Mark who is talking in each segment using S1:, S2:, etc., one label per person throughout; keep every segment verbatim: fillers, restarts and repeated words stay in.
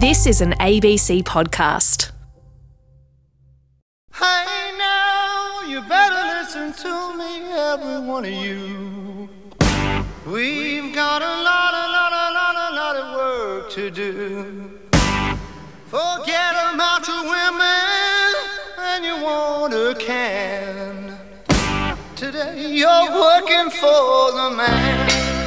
S1: This is an A B C podcast.
S2: Hey now, you better listen to me, every one of you. We've got a lot, a lot, a lot, a lot of work to do. Forget about your women and you want a can. Today you're working for the man.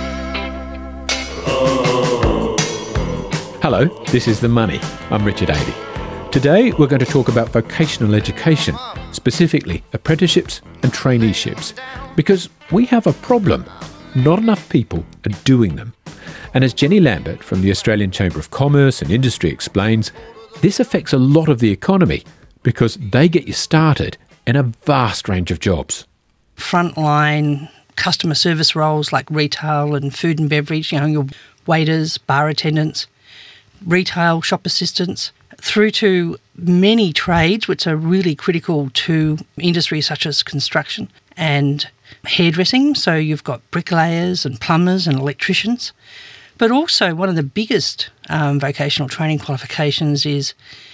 S3: Hello, this is The Money. I'm Richard Avey. Today we're going to talk about vocational education, specifically apprenticeships and traineeships, because we have a problem. Not enough people are doing them. And as Jenny Lambert from the Australian Chamber of Commerce and Industry explains, this affects a lot of the economy because they get you started in a vast range of jobs.
S4: Frontline customer service roles like retail and food and beverage, you know, your waiters, bar attendants, retail shop assistants, through to many trades which are really critical to industries such as construction and hairdressing. So you've got bricklayers and plumbers and electricians. But also one of the biggest um, vocational training qualifications is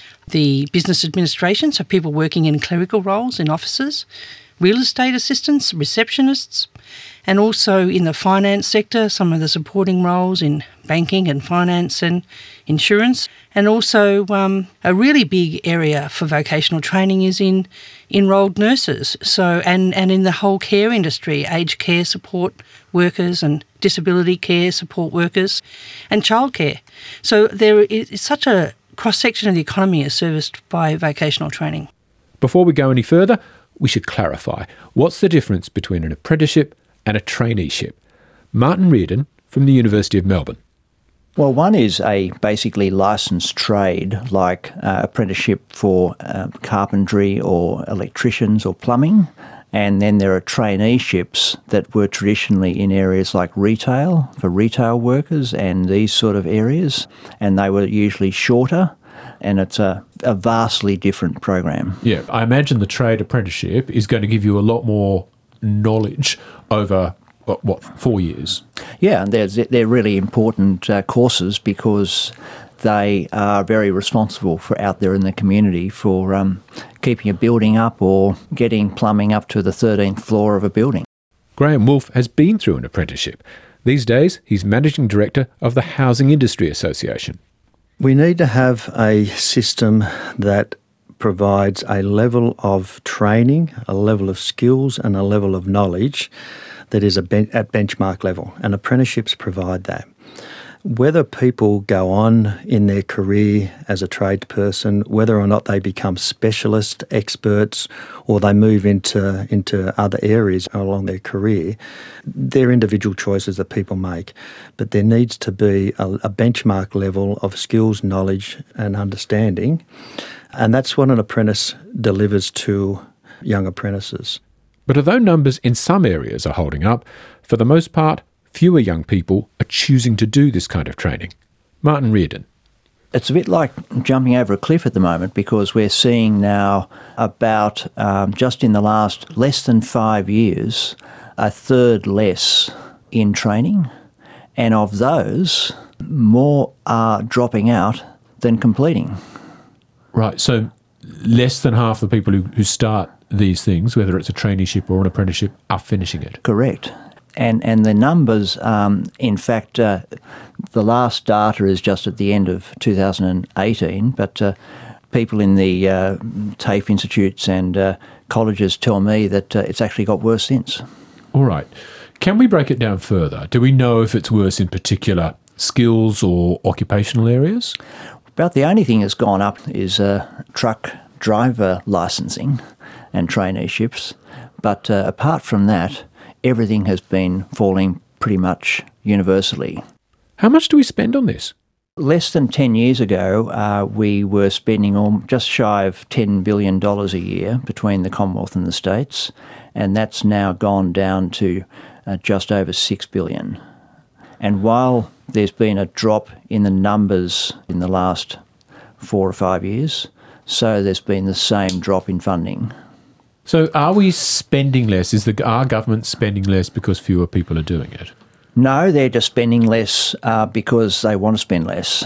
S4: the business administration, so people working in clerical roles in offices, real estate assistants, receptionists, and also in the finance sector, some of the supporting roles in banking and finance and insurance. And also um, a really big area for vocational training is in enrolled nurses, so and, and in the whole care industry, aged care support workers and disability care support workers and childcare. So there is such a cross-section of the economy is serviced by vocational training.
S3: Before we go any further, we should clarify, what's the difference between an apprenticeship and a traineeship? Martin Reardon from the University of Melbourne.
S5: Well, one is a basically licensed trade, like uh, apprenticeship for uh, carpentry or electricians or plumbing. And then there are traineeships that were traditionally in areas like retail, for retail workers and these sort of areas. And they were usually shorter. And it's a, a vastly different program.
S3: Yeah, I imagine the trade apprenticeship is going to give you a lot more knowledge over, what, what four years?
S5: Yeah, and they're, they're really important uh, courses because they are very responsible for out there in the community for um, keeping a building up or getting plumbing up to the thirteenth floor of a building.
S3: Graham Wolfe has been through an apprenticeship. These days, he's Managing Director of the Housing Industry Association.
S6: We need to have a system that provides a level of training, a level of skills and a level of knowledge that is a ben- at benchmark level, and apprenticeships provide that. Whether people go on in their career as a tradesperson, whether or not they become specialist experts or they move into, into other areas along their career, they're individual choices that people make. But there needs to be a, a benchmark level of skills, knowledge and understanding. And that's what an apprentice delivers to young apprentices.
S3: But although numbers in some areas are holding up, for the most part, fewer young people are choosing to do this kind of training. Martin Reardon.
S5: It's a bit like jumping over a cliff at the moment because we're seeing now about, um, just in the last less than five years, a third less in training. And of those, more are dropping out than completing.
S3: Right, so less than half the people who, who start these things, whether it's a traineeship or an apprenticeship, are finishing it.
S5: Correct. And and the numbers, um, in fact, uh, the last data is just at the end of two thousand eighteen, but uh, people in the uh, TAFE institutes and uh, colleges tell me that uh, it's actually got worse since.
S3: All right. Can we break it down further? Do we know if it's worse in particular skills or occupational areas?
S5: About the only thing that's gone up is uh, truck driver licensing and traineeships. But uh, apart from that, everything has been falling pretty much universally.
S3: How much do we spend on this?
S5: Less than ten years ago, uh, we were spending all, just shy of ten billion dollars a year between the Commonwealth and the States, and that's now gone down to uh, just over six billion dollars. And while there's been a drop in the numbers in the last four or five years, so there's been the same drop in funding.
S3: So are we spending less? Is the our government spending less because fewer people are doing it?
S5: No, they're just spending less uh, because they want to spend less.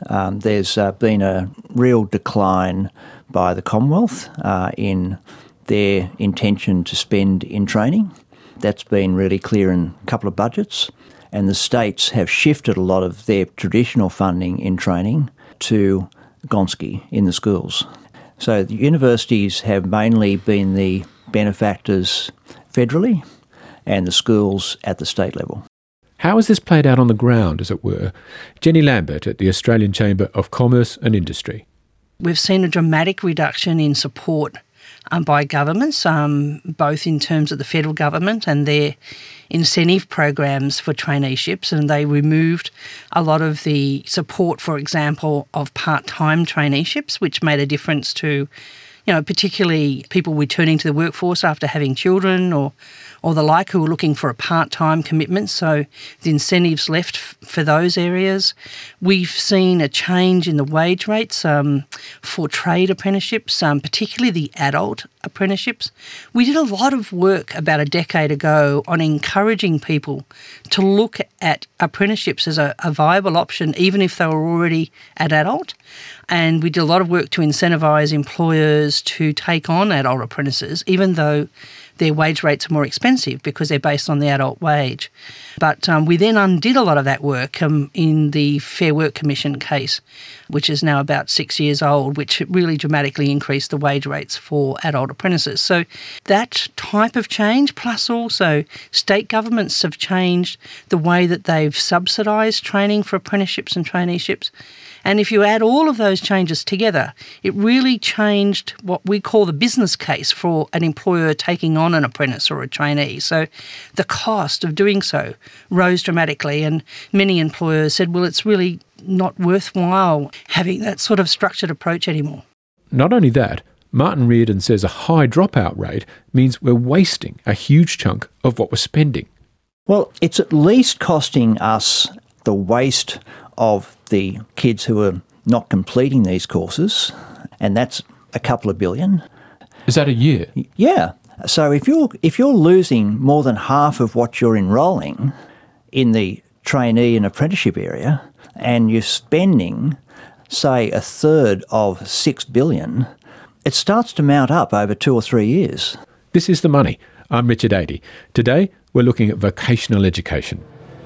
S5: Um, there's uh, been a real decline by the Commonwealth uh, in their intention to spend in training. That's been really clear in a couple of budgets, and the states have shifted a lot of their traditional funding in training to Gonski in the schools. So the universities have mainly been the benefactors federally and the schools at the state level.
S3: How has this played out on the ground, as it were? Jenny Lambert at the Australian Chamber of Commerce and Industry.
S4: We've seen a dramatic reduction in support um, by governments, um, both in terms of the federal government and their incentive programs for traineeships, and they removed a lot of the support, for example, of part-time traineeships, which made a difference to, you know, particularly people returning to the workforce after having children or or the like, who were looking for a part-time commitment. So the incentives left f- for those areas. We've seen a change in the wage rates um, for trade apprenticeships, um, particularly the adult apprenticeships. We did a lot of work about a decade ago on encouraging people to look at apprenticeships as a, a viable option, even if they were already at adult. And we did a lot of work to incentivise employers to take on adult apprentices, even though their wage rates are more expensive because they're based on the adult wage. But um, we then undid a lot of that work um, in the Fair Work Commission case, which is now about six years old, which really dramatically increased the wage rates for adult apprentices. So that type of change, plus also state governments have changed the way that they've subsidised training for apprenticeships and traineeships. And if you add all of those changes together, it really changed what we call the business case for an employer taking on an apprentice or a trainee. So the cost of doing so rose dramatically, and many employers said, well, it's really not worthwhile having that sort of structured approach anymore.
S3: Not only that, Martin Reardon says a high dropout rate means we're wasting a huge chunk of what we're spending.
S5: Well, it's at least costing us the waste of the kids who are not completing these courses, and that's a couple of billion.
S3: Is that a year?
S5: Yeah. So if you're if you're losing more than half of what you're enrolling in the trainee and apprenticeship area, and you're spending, say, a third of six billion, it starts to mount up over two or three years.
S3: This is The Money. I'm Richard Adey. Today, we're looking at vocational education.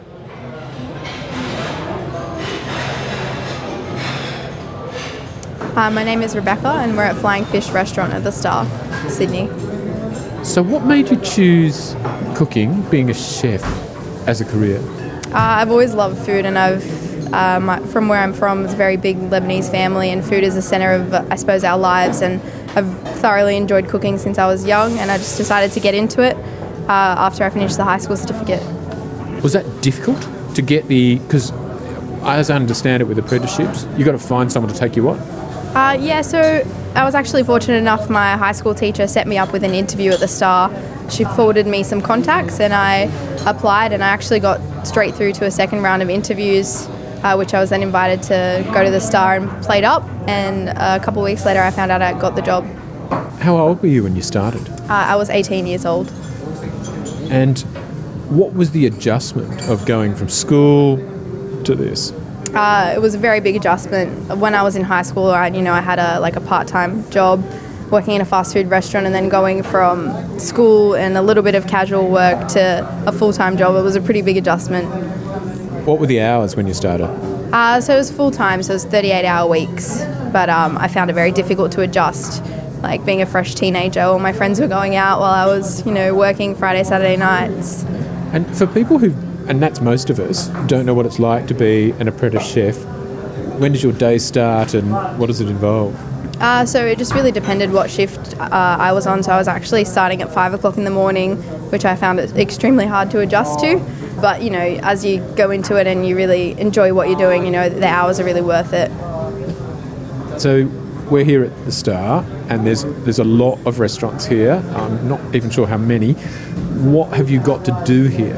S7: Uh, my name is Rebecca and we're at Flying Fish Restaurant at the Star, Sydney.
S3: So what made you choose cooking, being a chef, as a career?
S7: Uh, I've always loved food, and I've, uh, my, from where I'm from, it's a very big Lebanese family, and food is the centre of, I suppose, our lives, and I've thoroughly enjoyed cooking since I was young, and I just decided to get into it uh, after I finished the high school certificate.
S3: Was that difficult to get the... because as I understand it with apprenticeships, you've got to find someone to take you on?
S7: Uh, yeah, so I was actually fortunate enough, my high school teacher set me up with an interview at the Star. She forwarded me some contacts and I applied, and I actually got straight through to a second round of interviews, uh, which I was then invited to go to the Star and played up, and a couple of weeks later I found out I got the job.
S3: How old were you when you started?
S7: Uh, I was eighteen years old.
S3: And what was the adjustment of going from school to this?
S7: Uh, it was a very big adjustment. When I was in high school, I, you know, I had a like a part-time job working in a fast food restaurant, and then going from school and a little bit of casual work to a full-time job. It was a pretty big adjustment.
S3: What were the hours when you started?
S7: Uh, so it was full-time, so it was thirty-eight hour weeks, but um, I found it very difficult to adjust. Like being a fresh teenager, all my friends were going out while I was, you know, working Friday, Saturday nights.
S3: And for people who, and that's most of us, don't know what it's like to be an apprentice chef, when does your day start and what does it involve?
S7: Uh, so it just really depended what shift uh, I was on. So I was actually starting at five o'clock in the morning, which I found it extremely hard to adjust to. But, you know, as you go into it and you really enjoy what you're doing, you know, the hours are really worth it.
S3: So we're here at the Star, and there's there's a lot of restaurants here. I'm not even sure how many. What have you got to do here?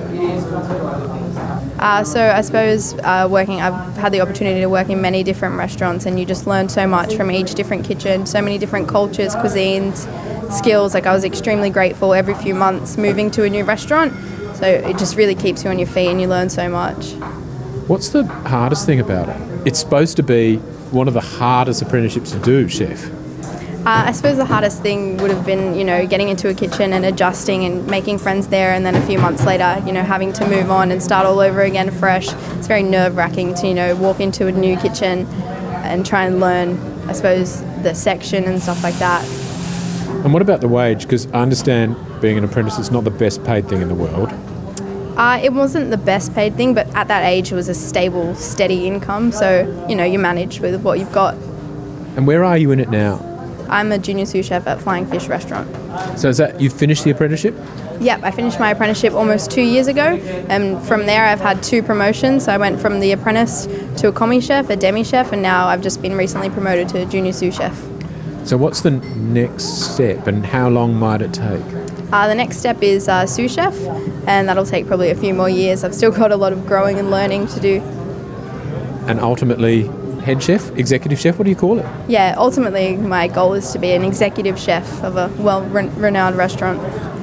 S7: Uh, so I suppose uh, working, I've had the opportunity to work in many different restaurants, and you just learn so much from each different kitchen, so many different cultures, cuisines, skills. Like I was extremely grateful every few months moving to a new restaurant. So it just really keeps you on your feet and you learn so much.
S3: What's the hardest thing about it? It's supposed to be one of the hardest apprenticeships to do, chef.
S7: Uh, I suppose the hardest thing would have been, you know, getting into a kitchen and adjusting and making friends there, and then a few months later, you know, having to move on and start all over again fresh. It's very nerve-wracking to, you know, walk into a new kitchen and try and learn, I suppose, the section and stuff like that.
S3: And what about the wage? Because I understand being an apprentice is not the best paid thing in the world.
S7: Uh, it wasn't the best paid thing, but at that age it was a stable, steady income. So, you know, you manage with what you've got.
S3: And where are you in it now?
S7: I'm a junior sous chef at Flying Fish Restaurant.
S3: So is that, you've finished the apprenticeship?
S7: Yep, I finished my apprenticeship almost two years ago, and from there I've had two promotions. So I went from the apprentice to a commis chef, a demi chef, and now I've just been recently promoted to junior sous chef.
S3: So what's the next step, and how long might it take?
S7: Uh, the next step is uh, sous chef, and that'll take probably a few more years. I've still got a lot of growing and learning to do.
S3: And ultimately, head chef, executive chef, what do you call it?
S7: Yeah, ultimately my goal is to be an executive chef of a well-renowned restaurant.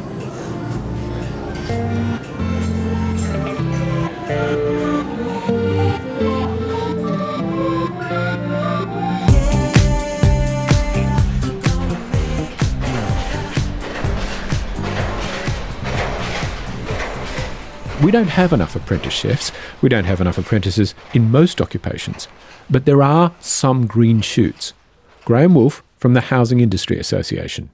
S3: We don't have enough apprentice chefs. We don't have enough apprentices in most occupations. But there are some green shoots. Graham Wolfe from the Housing Industry Association.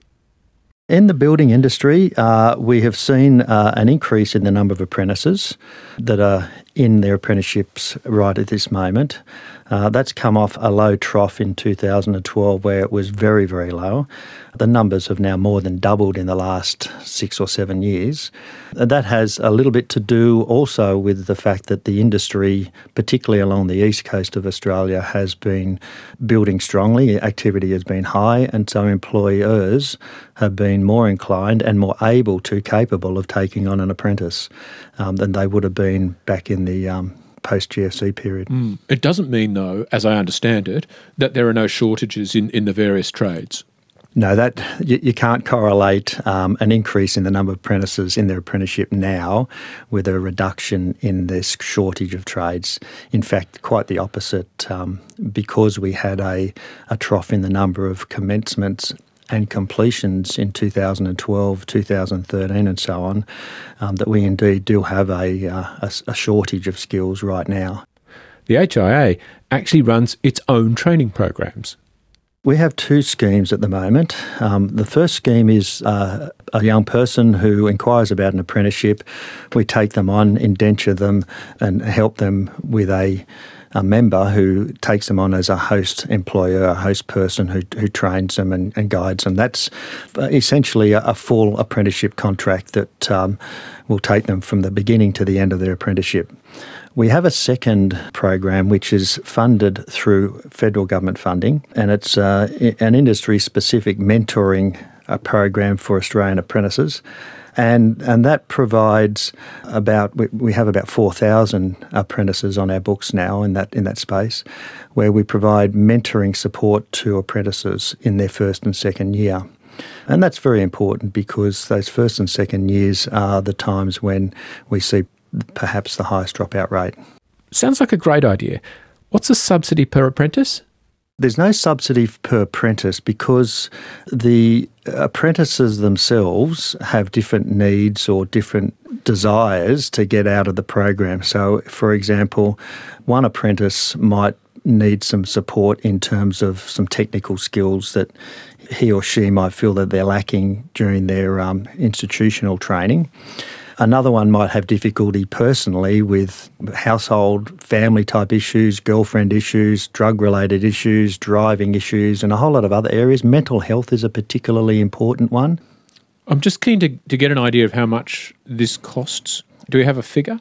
S6: In the building industry, uh, we have seen uh, an increase in the number of apprentices that are in their apprenticeships right at this moment. Uh, that's come off a low trough in two thousand twelve where it was very, very low. The numbers have now more than doubled in the last six or seven years. That has a little bit to do also with the fact that the industry, particularly along the east coast of Australia, has been building strongly. Activity has been high, and so employers have been more inclined and more able to capable of taking on an apprentice um, than they would have been back in the um, post-G F C period.
S3: Mm. It doesn't mean, though, as I understand it, that there are no shortages in, in the various trades.
S6: No, that you, you can't correlate um, an increase in the number of apprentices in their apprenticeship now with a reduction in this shortage of trades. In fact, quite the opposite, um, because we had a, a trough in the number of commencements and completions in two thousand twelve, two thousand thirteen and so on, um, that we indeed do have a, uh, a, a shortage of skills right now.
S3: The H I A actually runs its own training programs.
S6: We have two schemes at the moment. Um, the first scheme is uh, a young person who inquires about an apprenticeship. We take them on, indenture them and help them with a, a member who takes them on as a host employer, a host person who, who trains them and, and guides them. That's essentially a, a full apprenticeship contract that um, will take them from the beginning to the end of their apprenticeship. We have a second program which is funded through federal government funding, and it's uh, an industry-specific mentoring uh, program for Australian apprentices. And and that provides about, we, we have about four thousand apprentices on our books now in that in that space, where we provide mentoring support to apprentices in their first and second year. And that's very important because those first and second years are the times when we see perhaps the highest dropout rate.
S3: Sounds like a great idea. What's the subsidy per apprentice?
S6: There's no subsidy per apprentice because the apprentices themselves have different needs or different desires to get out of the program. So, for example, one apprentice might need some support in terms of some technical skills that he or she might feel that they're lacking during their um, institutional training. Another one might have difficulty personally with household, family-type issues, girlfriend issues, drug-related issues, driving issues, and a whole lot of other areas. Mental health is a particularly important one.
S3: I'm just keen to, to get an idea of how much this costs. Do we have a figure?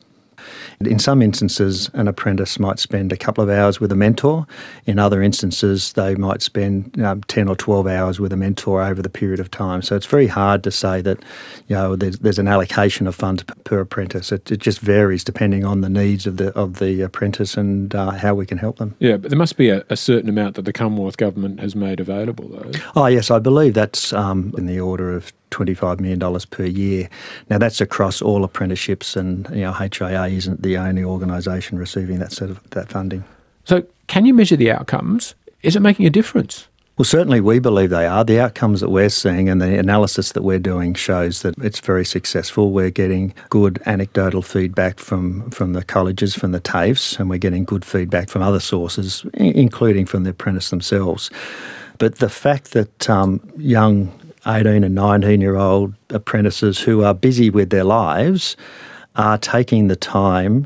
S6: In some instances, an apprentice might spend a couple of hours with a mentor. In other instances, they might spend um, ten or twelve hours with a mentor over the period of time. So it's very hard to say that, you know, there's, there's an allocation of funds per apprentice. It, it just varies depending on the needs of the of the apprentice and uh, how we can help them.
S3: Yeah, but there must be a, a certain amount that the Commonwealth Government has made available, though.
S6: Oh, yes, I believe that's um, in the order of twenty-five million dollars per year. Now, that's across all apprenticeships, and you know, H I A isn't the only organisation receiving that sort of that funding.
S3: So can you measure the outcomes? Is it making a difference?
S6: Well, certainly we believe they are. The outcomes that we're seeing and the analysis that we're doing shows that it's very successful. We're getting good anecdotal feedback from, from the colleges, from the TAFEs, and we're getting good feedback from other sources, including from the apprentice themselves. But the fact that um, young eighteen and nineteen-year-old apprentices who are busy with their lives are taking the time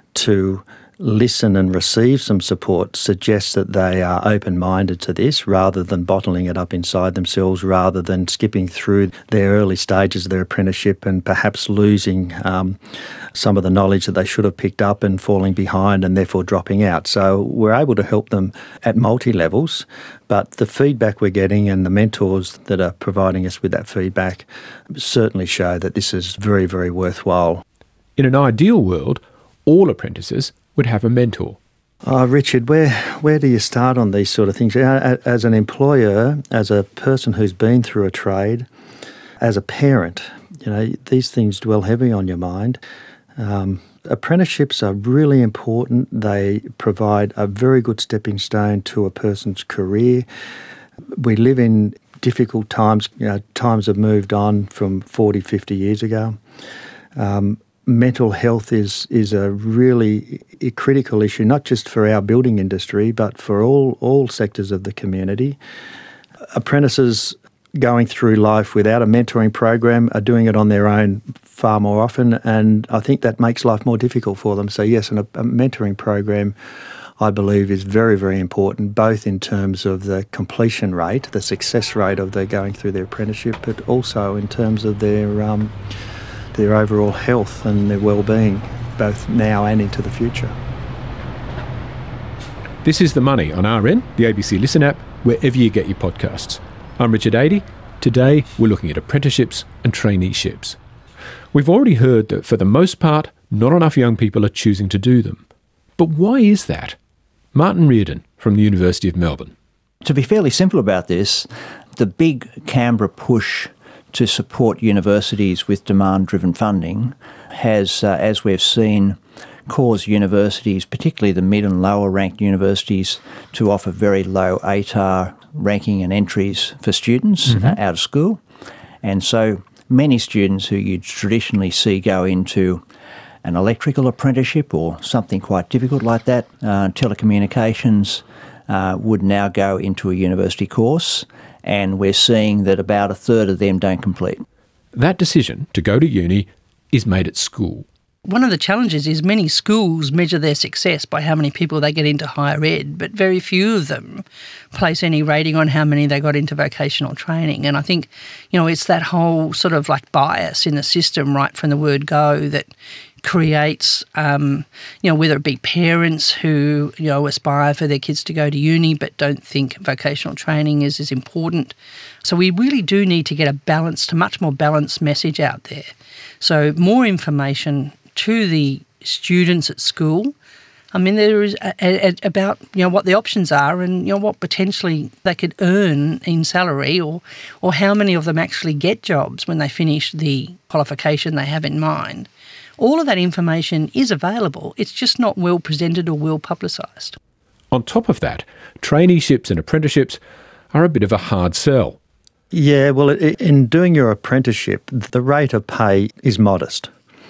S6: to listen and receive some support suggests that they are open-minded to this rather than bottling it up inside themselves, rather than skipping through their early stages of their apprenticeship and perhaps losing um, some of the knowledge that they should have picked up and falling behind and therefore dropping out. So we're able to help them at multi-levels, but the feedback we're getting and the mentors that are providing us with that feedback certainly show that this is very, very worthwhile.
S3: In an ideal world, all apprentices would have a mentor.
S6: Oh, Richard, where where do you start on these sort of things? As an employer, as a person who's been through a trade, as a parent, you know, these things dwell heavy on your mind. Um, apprenticeships are really important. They provide a very good stepping stone to a person's career. We live in difficult times. You know, times have moved on from forty, fifty years ago. Um, Mental health is is a really a critical issue, not just for our building industry, but for all, all sectors of the community. Apprentices going through life without a mentoring program are doing it on their own far more often, and I think that makes life more difficult for them. So yes, and a, a mentoring program, I believe, is very, very important, both in terms of the completion rate, the success rate of their going through their apprenticeship, but also in terms of their um, their overall health and their well-being, both now and into the future.
S3: This is The Money on R N, the A B C Listen app, wherever you get your podcasts. I'm Richard Adey. Today we're looking at apprenticeships and traineeships. We've already heard that for the most part, not enough young people are choosing to do them. But why is that? Martin Reardon from the University of Melbourne.
S5: To be fairly simple about this, the big Canberra push to support universities with demand-driven funding has, uh, as we've seen, caused universities, particularly the mid and lower ranked universities, to offer very low A T A R ranking and entries for students mm-hmm. uh, out of school. And so many students who you'd traditionally see go into an electrical apprenticeship or something quite difficult like that, uh, telecommunications, uh, would now go into a university course. And we're seeing that about a third of them don't complete.
S3: That decision to go to uni is made at school.
S4: One of the challenges is many schools measure their success by how many people they get into higher ed, but very few of them place any rating on how many they got into vocational training. And I think, you know, it's that whole sort of like bias in the system right from the word go that creates, um, you know, whether it be parents who, you know, aspire for their kids to go to uni but don't think vocational training is as important. So we really do need to get a balanced, a much more balanced message out there. So more information to the students at school. I mean, there is a, a, about, you know, what the options are and, you know, what potentially they could earn in salary, or or how many of them actually get jobs when they finish the qualification they have in mind. All of that information is available. It's just not well presented or well publicised.
S3: On top of that, traineeships and apprenticeships are a bit of a hard sell.
S6: Yeah, well, in doing your apprenticeship, the rate of pay is modest,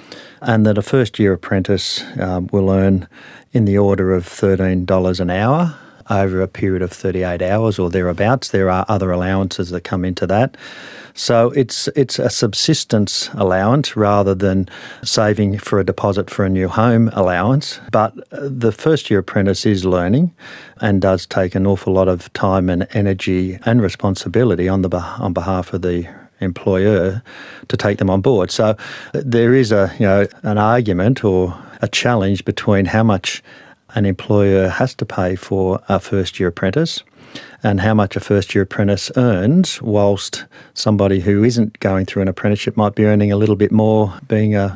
S6: and that a first-year apprentice um, will earn in the order of thirteen dollars an hour over a period of thirty-eight hours or thereabouts. There are other allowances that come into that. So it's it's a subsistence allowance rather than saving for a deposit for a new home allowance. But the first-year apprentice is learning and does take an awful lot of time and energy and responsibility on the on behalf of the employer to take them on board. So there is a you know an argument or a challenge between how much an employer has to pay for a first-year apprentice and how much a first-year apprentice earns, whilst somebody who isn't going through an apprenticeship might be earning a little bit more being a,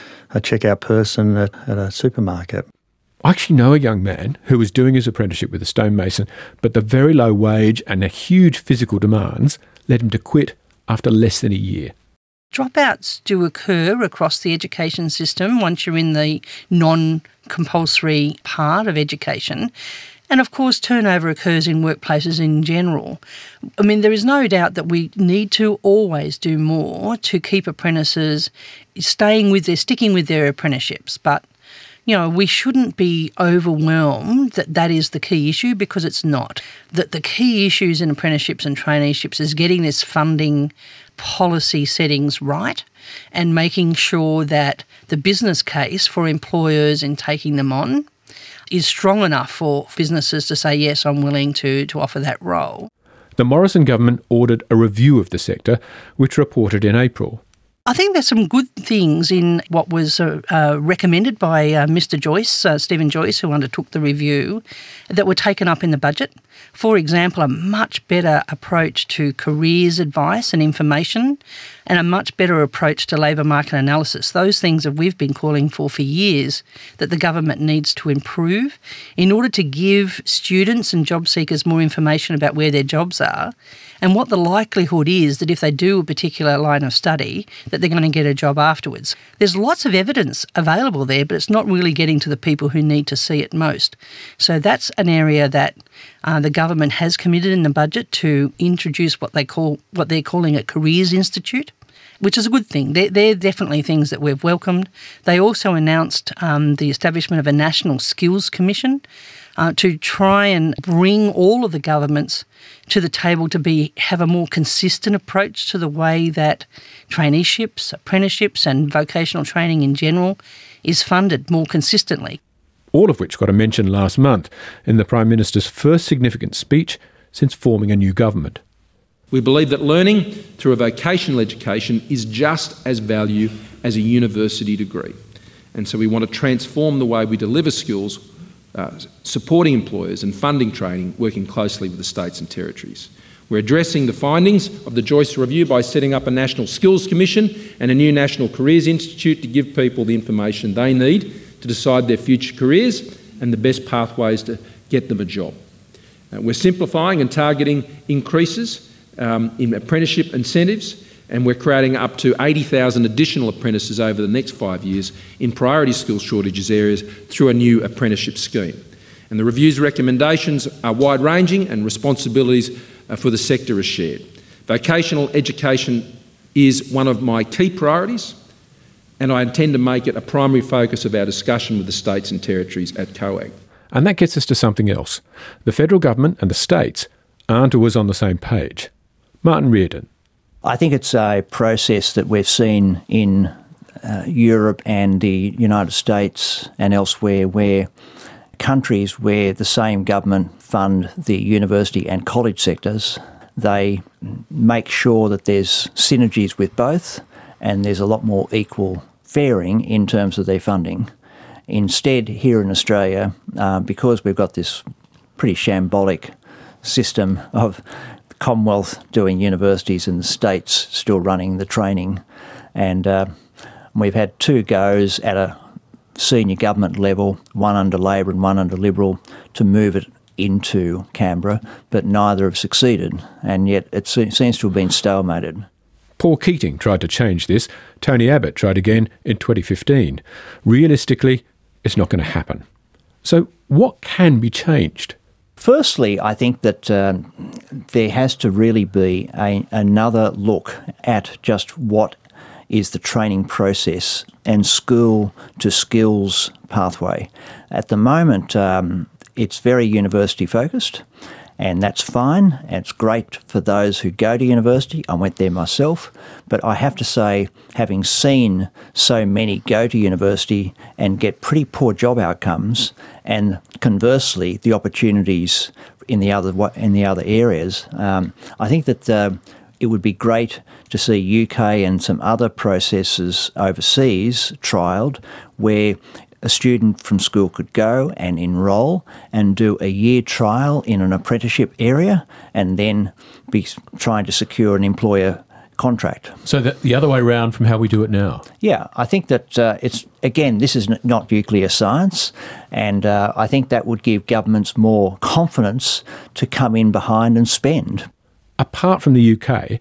S6: a checkout person at, at a supermarket.
S3: I actually know a young man who was doing his apprenticeship with a stonemason, but the very low wage and the huge physical demands led him to quit after less than a year.
S4: Dropouts do occur across the education system once you're in the non-compulsory part of education. And of course, turnover occurs in workplaces in general. I mean, there is no doubt that we need to always do more to keep apprentices staying with their, sticking with their apprenticeships. But, you know, we shouldn't be overwhelmed that that is the key issue, because it's not. That the key issues in apprenticeships and traineeships is getting this funding policy settings right and making sure that the business case for employers in taking them on is strong enough for businesses to say, yes, I'm willing to, to offer that role.
S3: The Morrison government ordered a review of the sector, which reported in April.
S4: I think there's some good things in what was uh, uh, recommended by uh, Mister Joyce, uh, Stephen Joyce, who undertook the review, that were taken up in the budget. For example, a much better approach to careers advice and information, and a much better approach to labour market analysis. Those things that we've been calling for for years that the government needs to improve in order to give students and job seekers more information about where their jobs are and what the likelihood is that if they do a particular line of study, that they're going to get a job afterwards. There's lots of evidence available there, but it's not really getting to the people who need to see it most. So that's an area that uh, the government has committed in the budget to introduce what they call what they're calling a Careers Institute, which is a good thing. They're, they're definitely things that we've welcomed. They also announced um, the establishment of a National Skills Commission uh, to try and bring all of the governments to the table to be have a more consistent approach to the way that traineeships, apprenticeships and vocational training in general is funded more consistently.
S3: All of which got a mention last month in the Prime Minister's first significant speech since forming a new government.
S8: We believe that learning through a vocational education is just as valuable as a university degree. And so we want to transform the way we deliver skills, uh, supporting employers and funding training, working closely with the states and territories. We're addressing the findings of the Joyce Review by setting up a National Skills Commission and a new National Careers Institute to give people the information they need to decide their future careers and the best pathways to get them a job. Uh, we're simplifying and targeting increases Um, in apprenticeship incentives, and we're creating up to eighty thousand additional apprentices over the next five years in priority skills shortages areas through a new apprenticeship scheme. And the review's recommendations are wide-ranging and responsibilities uh, for the sector are shared. Vocational education is one of my key priorities, and I intend to make it a primary focus of our discussion with the states and territories at COAG.
S3: And that gets us to something else. The federal government and the states aren't always on the same page. Martin Reardon.
S5: I think it's a process that we've seen in uh, Europe and the United States and elsewhere, where countries where the same government fund the university and college sectors, they make sure that there's synergies with both and there's a lot more equal faring in terms of their funding. Instead, here in Australia, uh, because we've got this pretty shambolic system of Commonwealth doing universities and the states still running the training. And uh, we've had two goes at a senior government level, one under Labor and one under Liberal, to move it into Canberra, but neither have succeeded, and yet it se- seems to have been stalemated.
S3: Paul Keating tried to change this. Tony Abbott tried again in twenty fifteen. Realistically, it's not going to happen. So what can be changed?
S5: Firstly, I think that uh, there has to really be a, another look at just what is the training process and school to skills pathway. At the moment, um, it's very university focused, and that's fine. It's great for those who go to university. I went there myself, but I have to say, having seen so many go to university and get pretty poor job outcomes, and conversely, the opportunities in the other in the other areas, um, I think that uh, it would be great to see U K and some other processes overseas trialled where a student from school could go and enrol and do a year trial in an apprenticeship area and then be trying to secure an employer contract.
S3: So that the other way around from how we do it now?
S5: Yeah, I think that uh, it's, again, this is n- not nuclear science, and uh, I think that would give governments more confidence to come in behind and spend.
S3: Apart from the U K,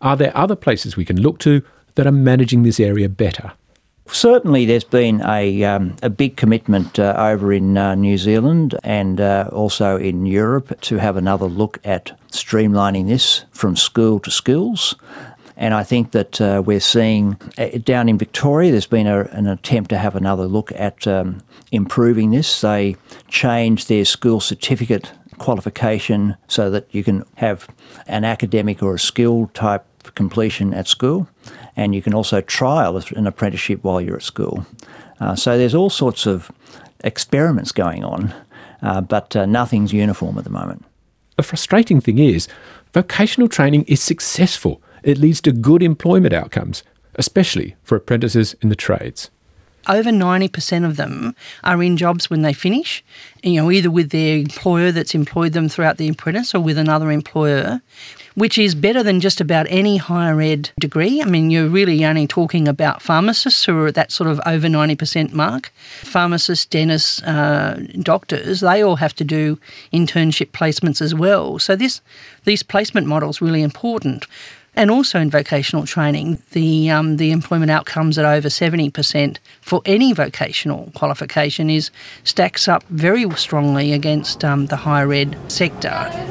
S3: Are there other places we can look to that are managing this area better?
S5: Certainly there's been a, um, a big commitment uh, over in uh, New Zealand and uh, also in Europe to have another look at streamlining this from school to schools. And I think that uh, we're seeing, uh, down in Victoria, there's been a, an attempt to have another look at um, improving this. They changed their school certificate qualification so that you can have an academic or a skill type completion at school, and you can also trial an apprenticeship while you're at school. Uh, so there's all sorts of experiments going on, uh, but uh, nothing's uniform at the moment.
S3: The frustrating thing is, vocational training is successful. It leads to good employment outcomes, especially for apprentices in the trades.
S4: Over ninety percent of them are in jobs when they finish, you know, either with their employer that's employed them throughout the apprentice or with another employer, which is better than just about any higher ed degree. I mean, you're really only talking about pharmacists who are at that sort of over ninety percent mark. Pharmacists, dentists, uh, doctors, they all have to do internship placements as well. So this these placement models are really important. And also in vocational training, the um, the employment outcomes at over seventy percent for any vocational qualification is stacks up very strongly against um, the higher ed sector.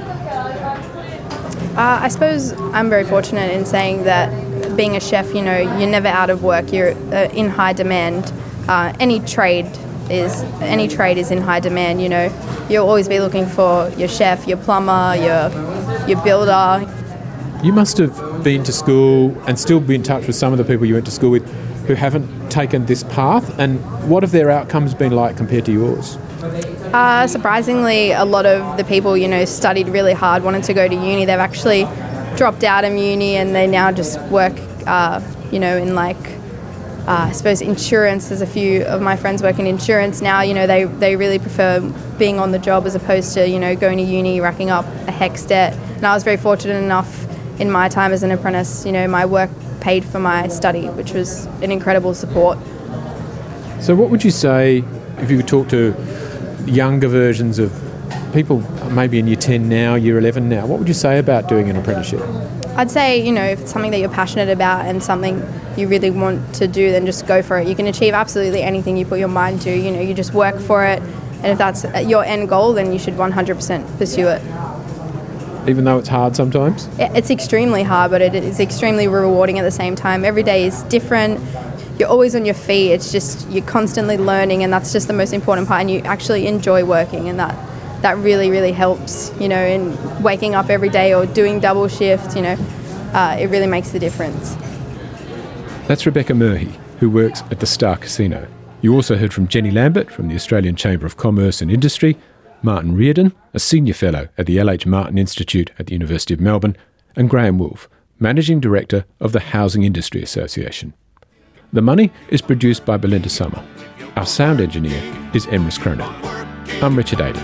S7: Uh, I suppose I'm very fortunate in saying that being a chef, you know, you're never out of work. You're uh, in high demand. Uh, any trade is any trade is in high demand. You know, you'll always be looking for your chef, your plumber, your your builder.
S3: You must have been to school and still be in touch with some of the people you went to school with who haven't taken this path, and what have their outcomes been like compared to yours?
S7: Uh, surprisingly, a lot of the people, you know, studied really hard, wanted to go to uni. They've actually dropped out of uni and they now just work, uh, you know, in like, uh, I suppose insurance. There's a few of my friends work in insurance now. You know, they, they really prefer being on the job as opposed to, you know, going to uni, racking up a HECS debt. And I was very fortunate enough in my time as an apprentice, you know, my work paid for my study, which was an incredible support.
S3: So what would you say if you could talk to younger versions of people maybe in year ten now, year eleven now, what would you say about doing an apprenticeship?
S7: I'd say, you know, if it's something that you're passionate about and something you really want to do, then just go for it. You can achieve absolutely anything you put your mind to. You know, you just work for it, and if that's your end goal, then you should one hundred percent pursue it.
S3: Even though it's hard sometimes?
S7: It's extremely hard, but it is extremely rewarding at the same time. Every day is different. You're always on your feet. It's just you're constantly learning, and that's just the most important part. And you actually enjoy working, and that that really, really helps, you know, in waking up every day or doing double shift, you know. Uh, it really makes the difference.
S3: That's Rebecca Murhey, who works at the Star Casino. You also heard from Jenny Lambert from the Australian Chamber of Commerce and Industry, Martin Reardon, a Senior Fellow at the L H Martin Institute at the University of Melbourne, and Graham Wolfe, Managing Director of the Housing Industry Association. The Money is produced by Belinda Summer. Our sound engineer is Emrys Cronin. I'm Richard Adey.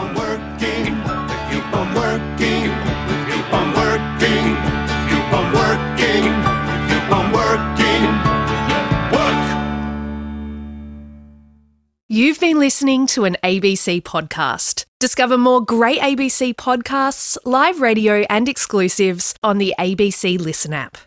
S1: You've been listening to an A B C podcast. Discover more great A B C podcasts, live radio and exclusives on the A B C Listen app.